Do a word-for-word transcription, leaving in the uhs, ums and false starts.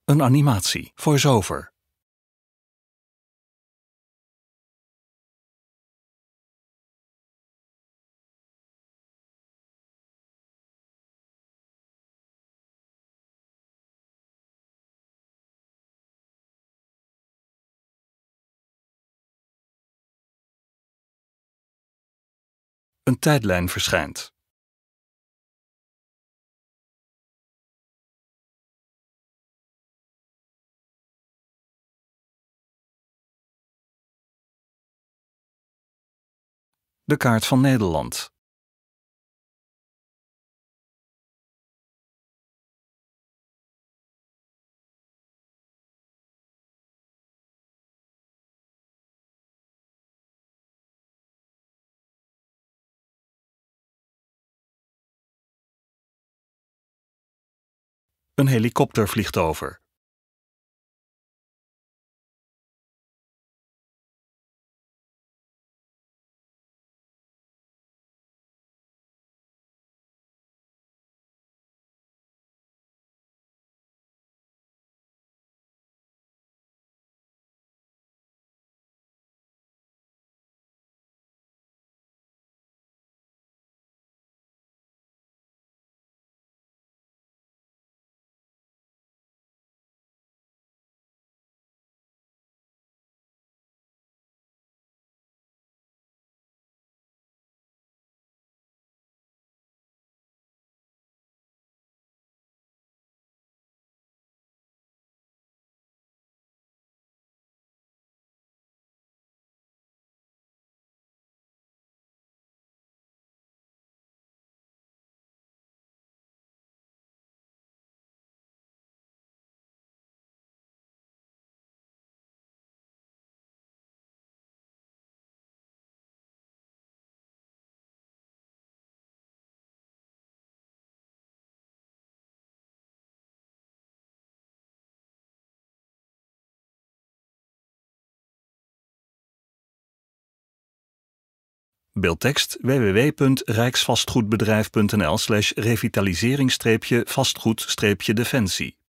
Een animatie, voice-over. Een tijdlijn verschijnt. De kaart van Nederland. Een helikopter vliegt over. Beeldtekst: w w w punt rijksvastgoedbedrijf punt n l slash revitalisering vastgoed defensie